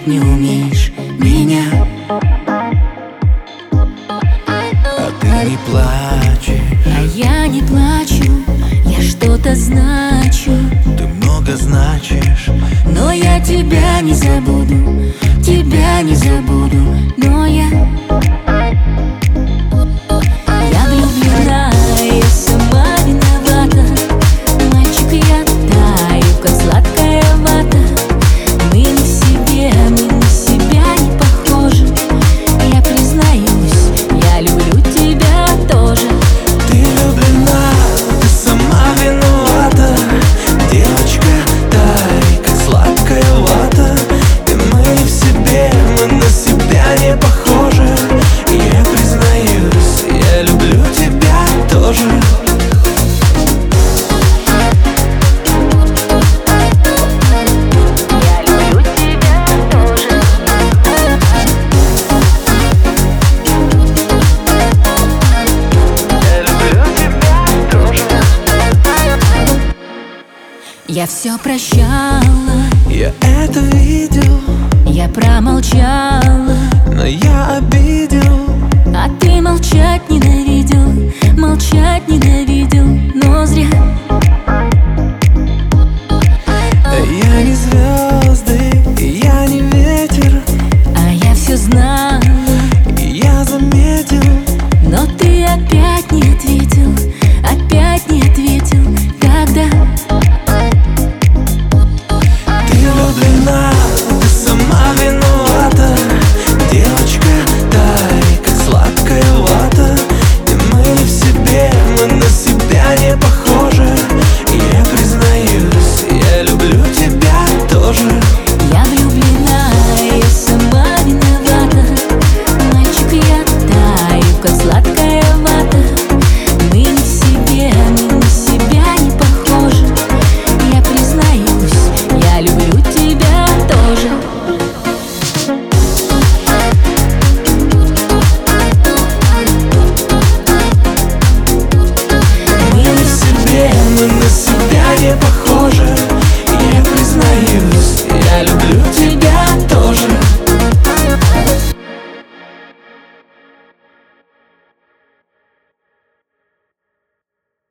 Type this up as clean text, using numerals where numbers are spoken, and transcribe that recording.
не умеешь меня. А ты не плачешь, А я не плачу, я что-то значу. ты много значишь. Но я тебя не забуду, тебя не забуду. Но я влюблена, я сама виновата. Мальчик, я таю, как сладкая вата. Мы не в себе, мы на себя не похожи. Я признаюсь, я люблю тебя тоже. Ты влюблена, ты сама виновата. Девочка, тай, как сладкая вата. И мы не в себе, мы на себя не похожи. Я признаюсь, я люблю тебя тоже. Я люблю тебя тоже. Я люблю тебя тоже. Я все прощала, Я это видел, я промолчала, но я обидел. а ты молчать ненавидел, но зря.